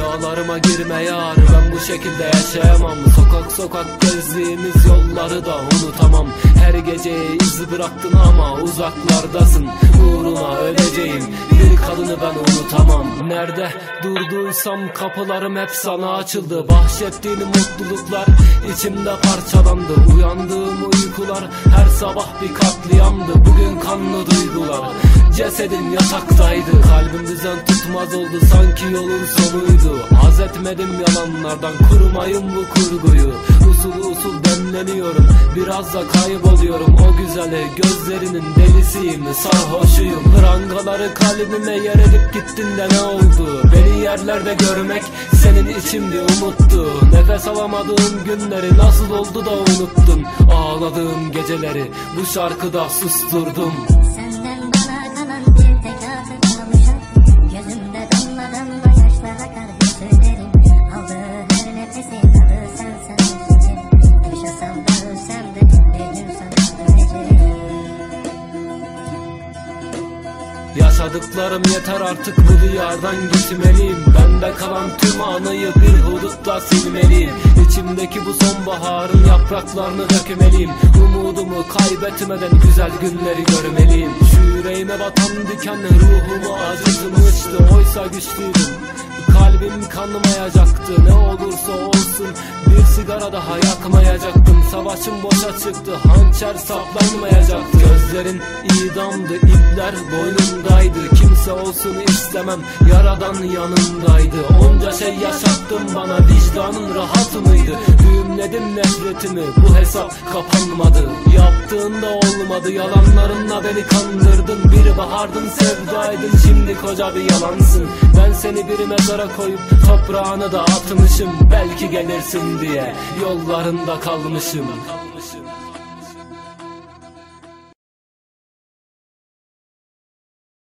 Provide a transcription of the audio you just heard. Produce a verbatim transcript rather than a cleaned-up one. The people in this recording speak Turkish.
Rüyalarıma girme yar, ben bu şekilde yaşayamam. Sokak sokak gezdiğimiz yolları da unutamam. Her gece iz bıraktın ama uzaklardasın. Uğruna öleceğim bir kadını ben unutamam. Nerede durduysam kapılarım hep sana açıldı. Bahşettiğin mutluluklar içimde parçalandı. Uyandığım uykular her sabah bir katliamdı. Bugün kanlı duygular, cesedin yataktaydı. Kalbim düzen tutmaz oldu, sanki yolun sonuydu. Haz etmedim yalanlardan, kurmayın bu kurguyu. Usul usul demleniyorum, biraz da kayboluyorum. O güzeli gözlerinin delisiyim, sarhoşuyum. Prangaları kalbime yer edip gittin de ne oldu? Beni yerlerde görmek senin için bir umuttu. Nefes alamadığım günleri nasıl oldu da unuttun? Ağladığım geceleri bu şarkıda susturdum. Senden bana kalan bir tek hatıra, gözümde damla damla yaşlar akar, hep söylerim. Aldığı her nefesin tadı sen sen için. Yaşasam da ölsem de bir gün sana döneceğim. Yaşadıklarım yeter artık, bu diyardan gitmeliyim. Bende kalan tüm anıyı bir hudutta silmeliyim. İçimdeki bu sonbaharın yapraklarını dökmeliyim. Umudumu kaybetmeden güzel günleri görmeliyim. Şu yüreğime batan diken ruhumu acıtmıştı. Oysa güçlüydüm, kalbim kanmayacaktı. Ne olursa olsun bir sigara daha yakmayacaktım. Savaşım boşa çıktı, hançer saplanmayacaktı. Gözlerin idamdı, ipler boynumdaydı. Kimse olsun istemem, yaradan yanımdaydı. Onca şey yaşattın bana, vicdanın rahat mıydı? Düğümledim nefretimi, bu hesap kapanmadı. Yaptığında olmadı, yalanlarınla beni kandırdın. Bir bahardın, sevdaydın, şimdi koca bir yalansın. Ben seni bir mezara koyup toprağını da atmışım. Belki gelirsin diye yollarında kalmışım.